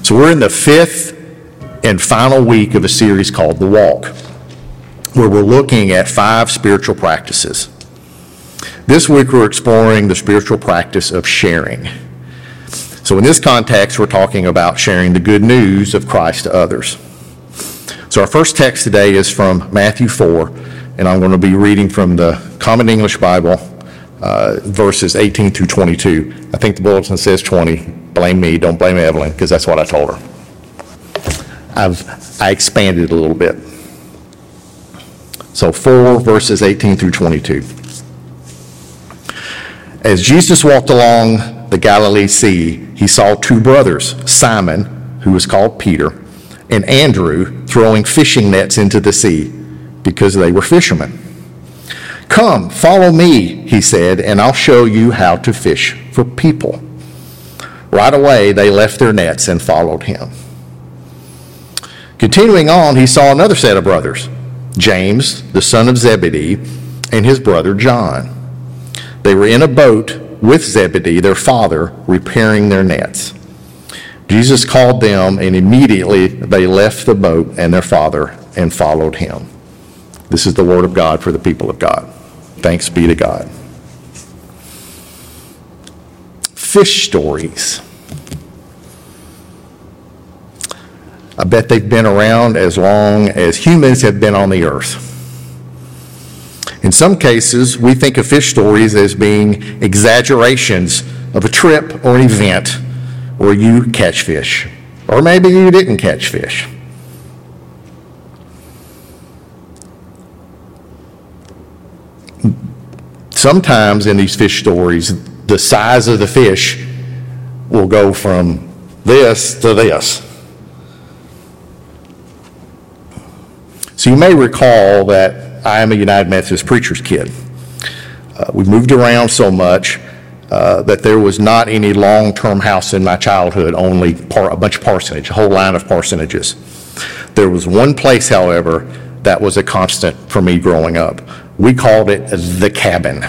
So we're in the fifth and final week of a series called The Walk, where we're looking at 5 spiritual practices. This week we're exploring the spiritual practice of sharing. So in this context, we're talking about sharing the good news of Christ to others. So our first text today is from Matthew 4, and I'm going to be reading from the Common English Bible, verses 18 through 22. I think the bulletin says 20. Blame me, don't blame Evelyn, because that's what I told her. I expanded a little bit. So 4 verses 18 through 22. As Jesus walked along the Galilee Sea, he saw 2 brothers, Simon, who was called Peter, and Andrew throwing fishing nets into the sea because they were fishermen. "Come, follow me," he said, "and I'll show you how to fish for people." Right away, they left their nets and followed him. Continuing on, he saw another set of brothers, James, the son of Zebedee, and his brother John. They were in a boat with Zebedee, their father, repairing their nets. Jesus called them, and immediately they left the boat and their father and followed him. This is the word of God for the people of God. Thanks be to God. Fish stories. I bet they've been around as long as humans have been on the earth. In some cases, we think of fish stories as being exaggerations of a trip or an event where you catch fish, or maybe you didn't catch fish. Sometimes in these fish stories, the size of the fish will go from this to this. So you may recall that I am a United Methodist preacher's kid. We moved around so much that there was not any long-term house in my childhood, only a bunch of parsonage, a whole line of parsonages. There was one place, however, that was a constant for me growing up. We called it the cabin.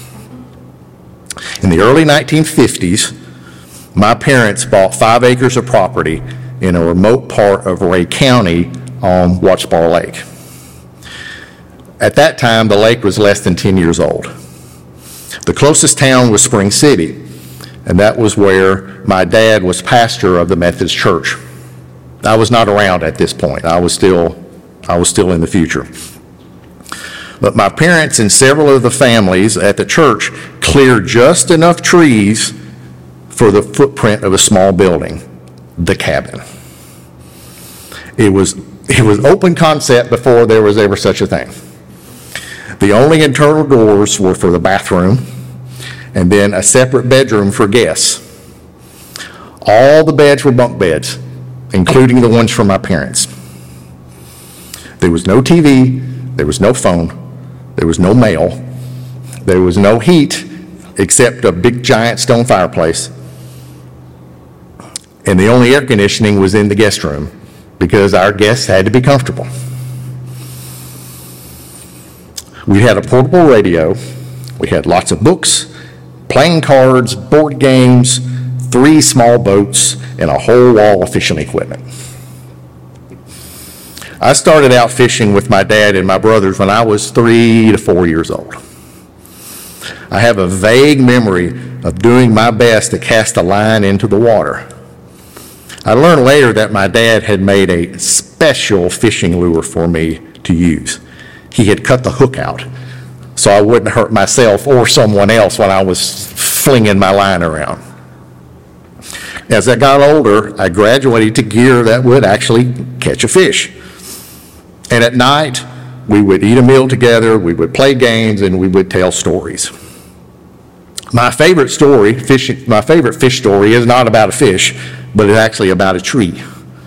In the early 1950s, my parents bought 5 acres of property in a remote part of Ray County on Wattsbar Lake. At that time, the lake was less than 10 years old. The closest town was Spring City, and that was where my dad was pastor of the Methodist Church. I was not around at this point. I was still in the future. But my parents and several of the families at the church cleared just enough trees for the footprint of a small building, the cabin. It was open concept before there was ever such a thing. The only internal doors were for the bathroom and then a separate bedroom for guests. All the beds were bunk beds, including the ones for my parents. There was no TV, there was no phone, there was no mail, there was no heat except a big giant stone fireplace, and the only air conditioning was in the guest room because our guests had to be comfortable. We had a portable radio, we had lots of books, playing cards, board games, 3 small boats, and a whole wall of fishing equipment. I started out fishing with my dad and my brothers when I was 3 to 4 years old. I have a vague memory of doing my best to cast a line into the water. I learned later that my dad had made a special fishing lure for me to use. He had cut the hook out so I wouldn't hurt myself or someone else when I was flinging my line around. As I got older, I graduated to gear that would actually catch a fish. And at night, we would eat a meal together, we would play games, and we would tell stories. My favorite fish story is not about a fish, but it's actually about a tree.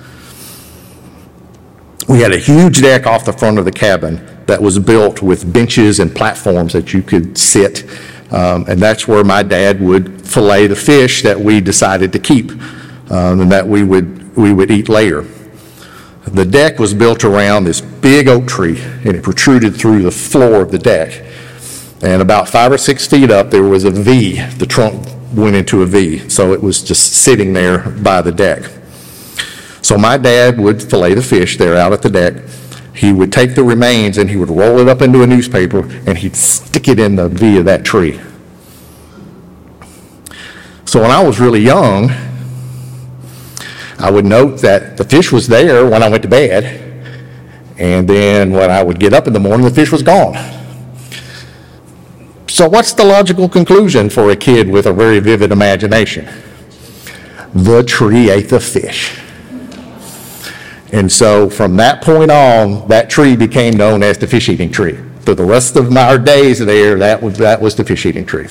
We had a huge deck off the front of the cabin that was built with benches and platforms that you could sit, and that's where my dad would fillet the fish that we decided to keep, and that we would eat later. The deck was built around this big oak tree, and it protruded through the floor of the deck. And about 5 or 6 feet up, there was a V. The trunk went into a V, so it was just sitting there by the deck. So my dad would fillet the fish there out at the deck. He would take the remains and he would roll it up into a newspaper and he'd stick it in the V of that tree. So when I was really young, I would note that the fish was there when I went to bed, and then when I would get up in the morning, the fish was gone. So what's the logical conclusion for a kid with a very vivid imagination? The tree ate the fish. And so from that point on, that tree became known as the fish-eating tree. For the rest of our days there, that was the fish-eating tree.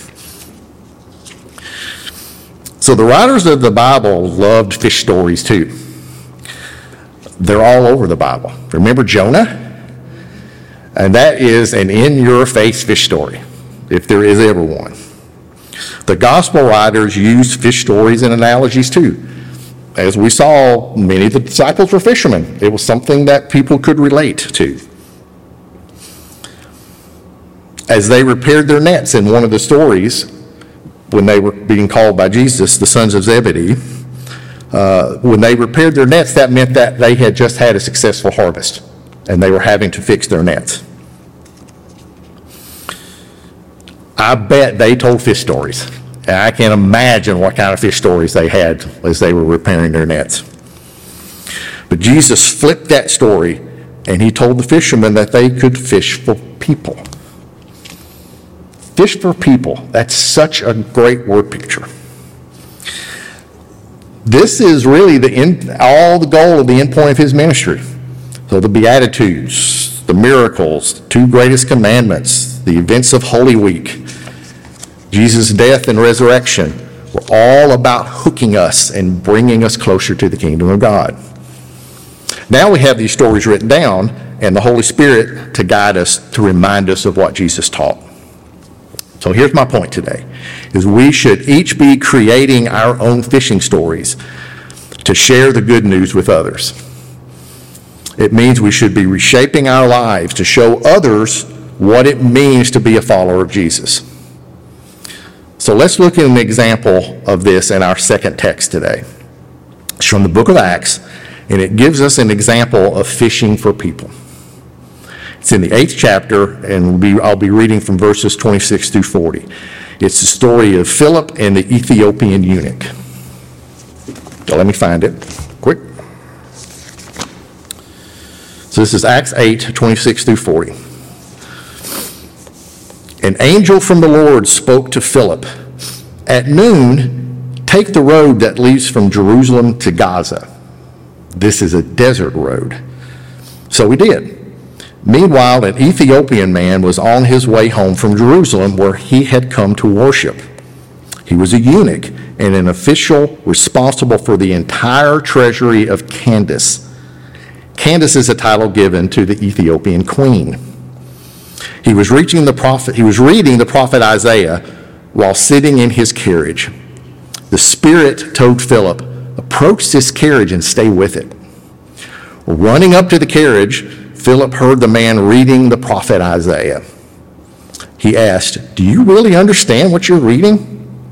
So the writers of the Bible loved fish stories too. They're all over the Bible. Remember Jonah? And that is an in-your-face fish story, if there is ever one. The gospel writers used fish stories and analogies too. As we saw, many of the disciples were fishermen. It was something that people could relate to. As they repaired their nets in one of the stories, when they were being called by Jesus, the sons of Zebedee, when they repaired their nets, that meant that they had just had a successful harvest, and they were having to fix their nets. I bet they told fish stories. And I can imagine what kind of fish stories they had as they were repairing their nets. But Jesus flipped that story, and he told the fishermen that they could fish for people. Fish for people. That's such a great word picture. This is really all the goal of the end point of his ministry. So the Beatitudes, the miracles, the 2 greatest commandments, the events of Holy Week, Jesus' death and resurrection were all about hooking us and bringing us closer to the kingdom of God. Now we have these stories written down and the Holy Spirit to guide us, to remind us of what Jesus taught. So here's my point today, is we should each be creating our own fishing stories to share the good news with others. It means we should be reshaping our lives to show others what it means to be a follower of Jesus. So let's look at an example of this in our second text today. It's from the book of Acts, and it gives us an example of fishing for people. It's in the 8th chapter, and I'll be reading from verses 26 through 40. It's the story of Philip and the Ethiopian eunuch. So let me find it quick. So this is Acts 8, 26 through 40. An angel from the Lord spoke to Philip, "At noon, take the road that leads from Jerusalem to Gaza. This is a desert road." So he did. Meanwhile, an Ethiopian man was on his way home from Jerusalem, where he had come to worship. He was a eunuch and an official responsible for the entire treasury of Candace. Candace is a title given to the Ethiopian queen. He was reading the prophet Isaiah while sitting in his carriage. The Spirit told Philip, "Approach this carriage and stay with it." Running up to the carriage, Philip heard the man reading the prophet Isaiah. He asked, "Do you really understand what you're reading?"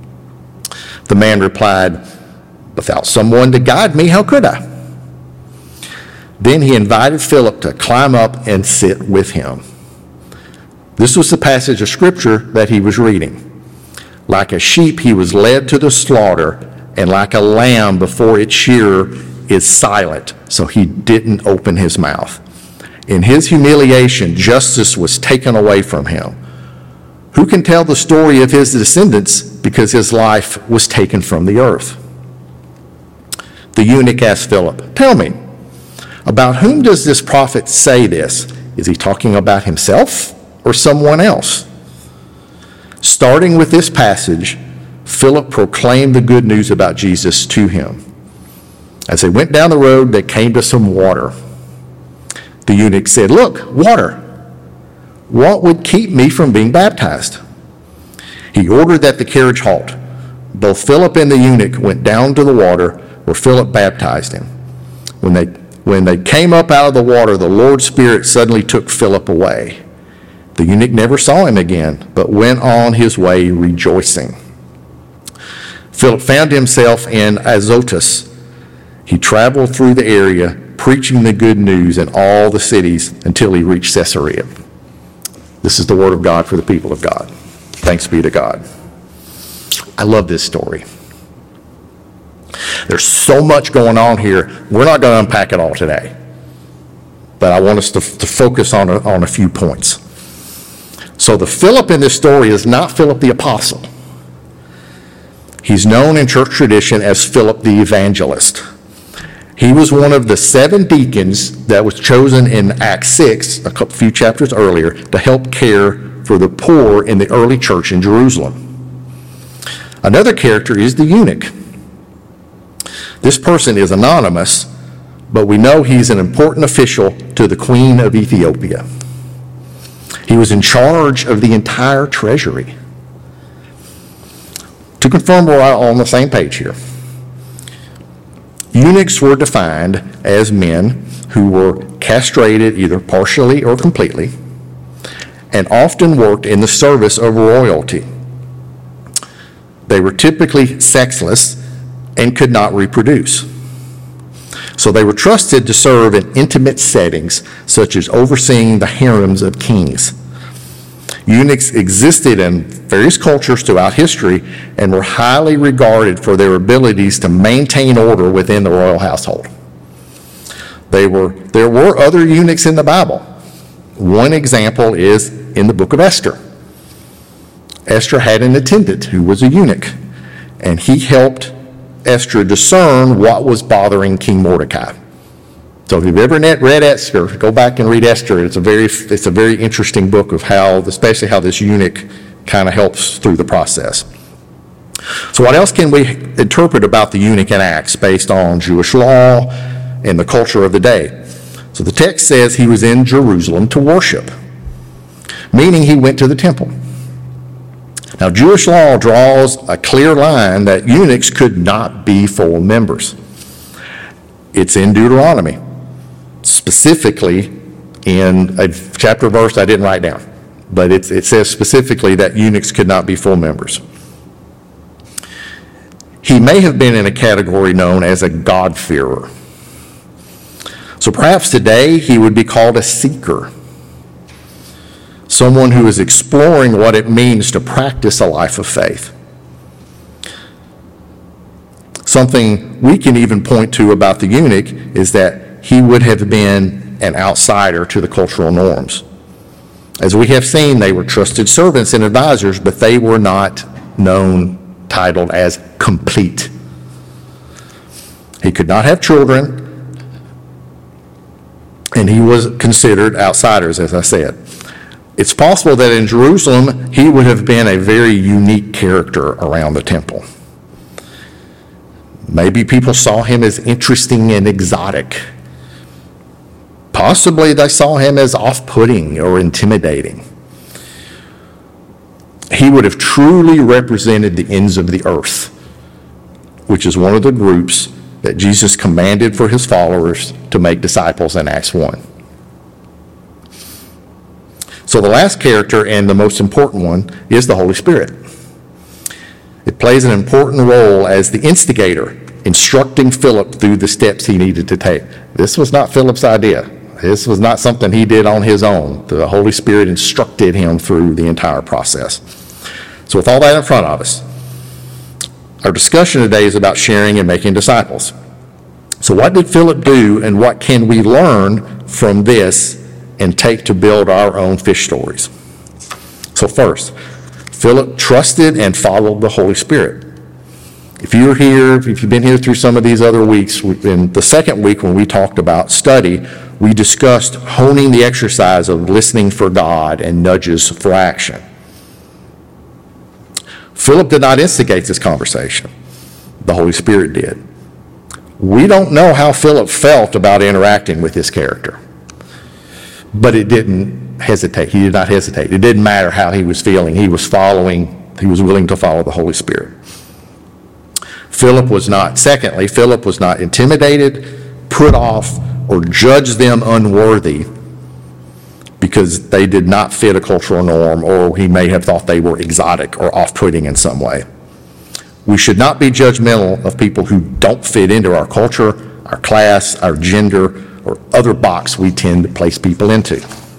The man replied, "Without someone to guide me, how could I?" Then he invited Philip to climb up and sit with him. This was the passage of scripture that he was reading. Like a sheep, he was led to the slaughter, and like a lamb before its shearer is silent, so he didn't open his mouth. In his humiliation, justice was taken away from him. Who can tell the story of his descendants, because his life was taken from the earth? The eunuch asked Philip, "Tell me, about whom does this prophet say this? Is he talking about himself or someone else?" Starting with this passage, Philip proclaimed the good news about Jesus to him. As they went down the road, they came to some water. The eunuch said, "Look, water. What would keep me from being baptized?" He ordered that the carriage halt. Both Philip and the eunuch went down to the water where Philip baptized him. When they came up out of the water, the Lord's Spirit suddenly took Philip away. The eunuch never saw him again, but went on his way rejoicing. Philip found himself in Azotus. He traveled through the area, preaching the good news in all the cities until he reached Caesarea. This is the word of God for the people of God. Thanks be to God. I love this story. There's so much going on here. We're not going to unpack it all today, but I want us to focus on a few points. So the Philip in this story is not Philip the Apostle. He's known in church tradition as Philip the Evangelist. He was one of the 7 deacons that was chosen in Acts 6, a few chapters earlier, to help care for the poor in the early church in Jerusalem. Another character is the eunuch. This person is anonymous, but we know he's an important official to the Queen of Ethiopia. He was in charge of the entire treasury. To confirm we're all on the same page here, eunuchs were defined as men who were castrated either partially or completely, and often worked in the service of royalty. They were typically sexless and could not reproduce. So they were trusted to serve in intimate settings, such as overseeing the harems of kings. Eunuchs existed in various cultures throughout history and were highly regarded for their abilities to maintain order within the royal household. There were other eunuchs in the Bible. One example is in the book of Esther. Esther had an attendant who was a eunuch, and he helped Esther discern what was bothering King Mordecai. So if you've ever read Esther, go back and read Esther. It's a very interesting book of especially how this eunuch kind of helps through the process. So what else can we interpret about the eunuch in Acts based on Jewish law and the culture of the day? So the text says he was in Jerusalem to worship, meaning he went to the temple. Now, Jewish law draws a clear line that eunuchs could not be full members. It's in Deuteronomy, specifically in a chapter verse I didn't write down, but it says specifically that eunuchs could not be full members. He may have been in a category known as a God-fearer. So perhaps today he would be called a seeker, someone who is exploring what it means to practice a life of faith. Something we can even point to about the eunuch is that he would have been an outsider to the cultural norms. As we have seen, they were trusted servants and advisors, but they were not titled as complete. He could not have children, and he was considered outsiders, as I said. It's possible that in Jerusalem, he would have been a very unique character around the temple. Maybe people saw him as interesting and exotic. Possibly they saw him as off-putting or intimidating. He would have truly represented the ends of the earth, which is one of the groups that Jesus commanded for his followers to make disciples in Acts 1. So the last character and the most important one is the Holy Spirit. It plays an important role as the instigator, instructing Philip through the steps he needed to take. This was not Philip's idea. This was not something he did on his own. The Holy Spirit instructed him through the entire process. So with all that in front of us, our discussion today is about sharing and making disciples. So what did Philip do, and what can we learn from this and take to build our own fish stories? So first, Philip trusted and followed the Holy Spirit. If you're here, if you've been here through some of these other weeks, in the second week when we talked about study, we discussed honing the exercise of listening for God and nudges for action. Philip did not instigate this conversation. The Holy Spirit did. We don't know how Philip felt about interacting with this character, but it didn't hesitate. He did not hesitate. It didn't matter how he was feeling. He was willing to follow the Holy Spirit. Philip was not intimidated, put off, or judged them unworthy because they did not fit a cultural norm, or he may have thought they were exotic or off-putting in some way. We should not be judgmental of people who don't fit into our culture, our class, our gender, or other box we tend to place people into.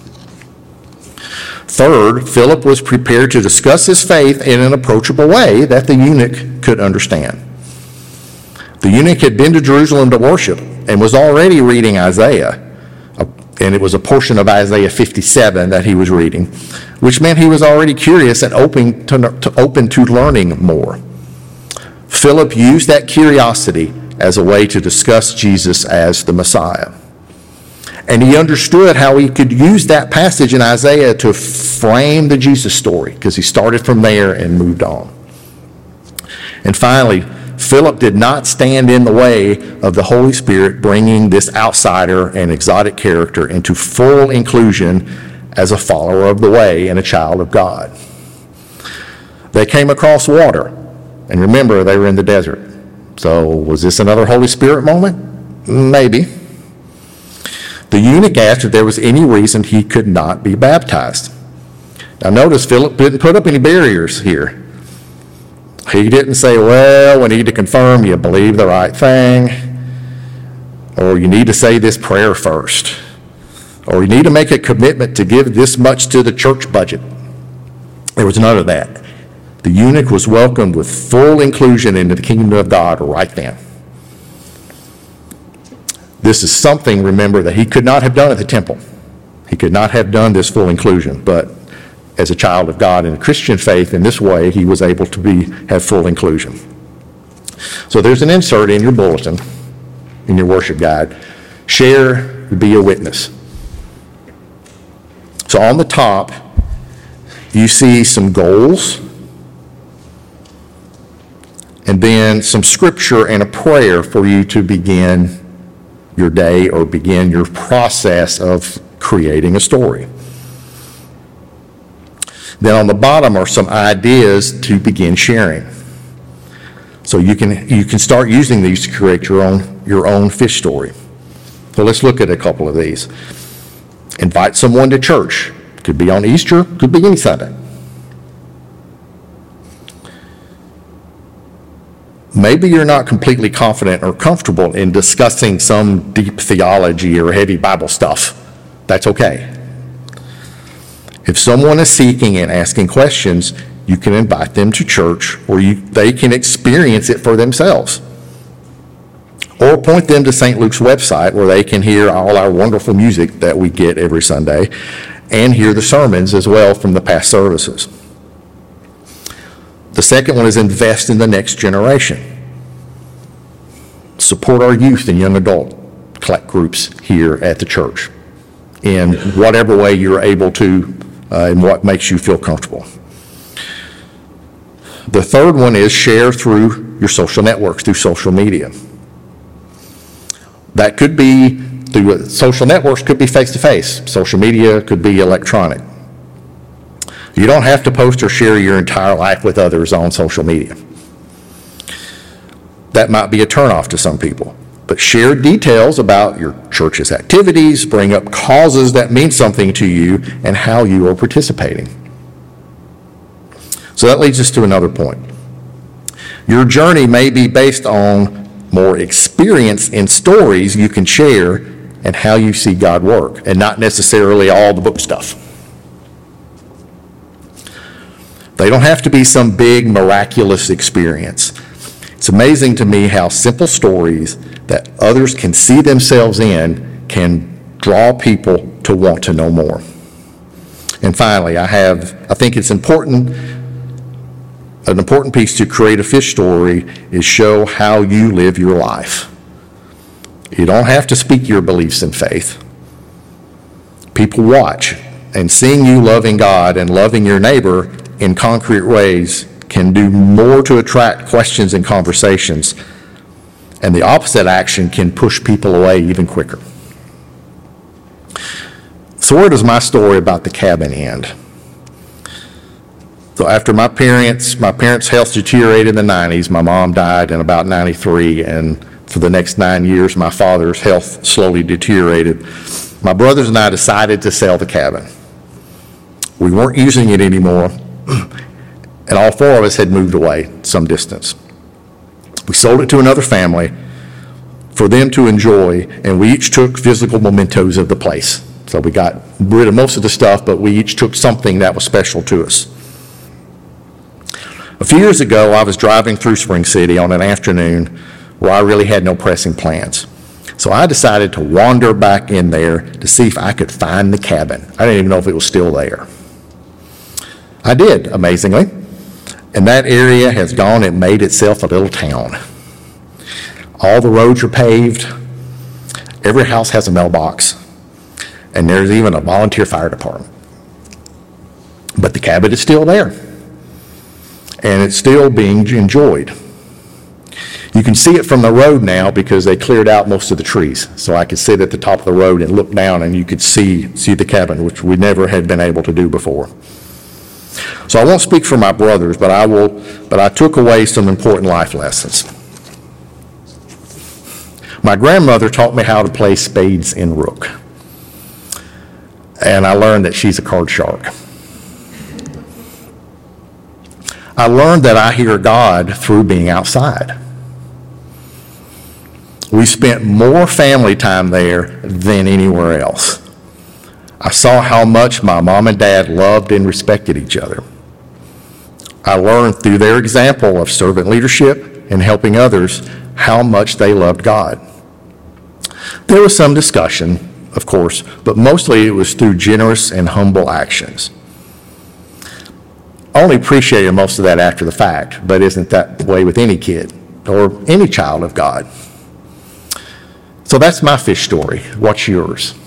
Third, Philip was prepared to discuss his faith in an approachable way that the eunuch could understand. The eunuch had been to Jerusalem to worship and was already reading Isaiah, and it was a portion of Isaiah 57 that he was reading, which meant he was already curious and open to learning more. Philip used that curiosity as a way to discuss Jesus as the Messiah. And he understood how he could use that passage in Isaiah to frame the Jesus story, because he started from there and moved on. And finally, Philip did not stand in the way of the Holy Spirit bringing this outsider and exotic character into full inclusion as a follower of the way and a child of God. They came across water, and remember, they were in the desert. So was this another Holy Spirit moment? Maybe. The eunuch asked if there was any reason he could not be baptized. Now notice Philip didn't put up any barriers here. He didn't say, well, we need to confirm you believe the right thing, or you need to say this prayer first, or you need to make a commitment to give this much to the church budget. There was none of that. The eunuch was welcomed with full inclusion into the kingdom of God right then. This is something, remember, that he could not have done at the temple. He could not have done this full inclusion, but as a child of God in a Christian faith, in this way, he was able to have full inclusion. So there's an insert in your bulletin, in your worship guide. Share, be a witness. So on the top, you see some goals, and then some scripture and a prayer for you to begin your day or begin your process of creating a story. Then on the bottom are some ideas to begin sharing. So you can start using these to create your own fish story. So let's look at a couple of these. Invite someone to church. Could be on Easter, could be any Sunday. Maybe you're not completely confident or comfortable in discussing some deep theology or heavy Bible stuff. That's okay. If someone is seeking and asking questions, you can invite them to church, or they can experience it for themselves. Or point them to St. Luke's website, where they can hear all our wonderful music that we get every Sunday and hear the sermons as well from the past services. The second one is invest in the next generation. Support our youth and young adult groups here at the church in whatever way you're able to and what makes you feel comfortable. The third one is share through your social networks, through social media. That could be through social networks, could be face-to-face. Social media could be electronic. You don't have to post or share your entire life with others on social media. That might be a turnoff to some people. But share details about your church's activities, bring up causes that mean something to you, and how you are participating. So that leads us to another point. Your journey may be based on more experience in stories you can share and how you see God work, and not necessarily all the book stuff. They don't have to be some big miraculous experience. It's amazing to me how simple stories that others can see themselves in can draw people to want to know more. And finally, I think it's important, an important piece to create a fish story is show how you live your life. You don't have to speak your beliefs in faith. People watch, and seeing you loving God and loving your neighbor in concrete ways can do more to attract questions and conversations, and the opposite action can push people away even quicker. So where does my story about the cabin end? So after my parents' health deteriorated in the 90s, my mom died in about 93, and for the next 9 years, my father's health slowly deteriorated. My brothers and I decided to sell the cabin. We weren't using it anymore, and all four of us had moved away some distance. We sold it to another family for them to enjoy, and we each took physical mementos of the place. So we got rid of most of the stuff, but we each took something that was special to us. A few years ago, I was driving through Spring City on an afternoon where I really had no pressing plans. So I decided to wander back in there to see if I could find the cabin. I didn't even know if it was still there. I did, amazingly. And that area has gone and made itself a little town. All the roads are paved. Every house has a mailbox. And there's even a volunteer fire department. But the cabin is still there. And it's still being enjoyed. You can see it from the road now because they cleared out most of the trees. So I could sit at the top of the road and look down and you could see the cabin, which we never had been able to do before. So I won't speak for my brothers, but I took away some important life lessons. My grandmother taught me how to play spades and rook. And I learned that she's a card shark. I learned that I hear God through being outside. We spent more family time there than anywhere else. I saw how much my mom and dad loved and respected each other. I learned through their example of servant leadership and helping others how much they loved God. There was some discussion, of course, but mostly it was through generous and humble actions. I only appreciated most of that after the fact, but isn't that the way with any kid or any child of God? So that's my fish story. What's yours?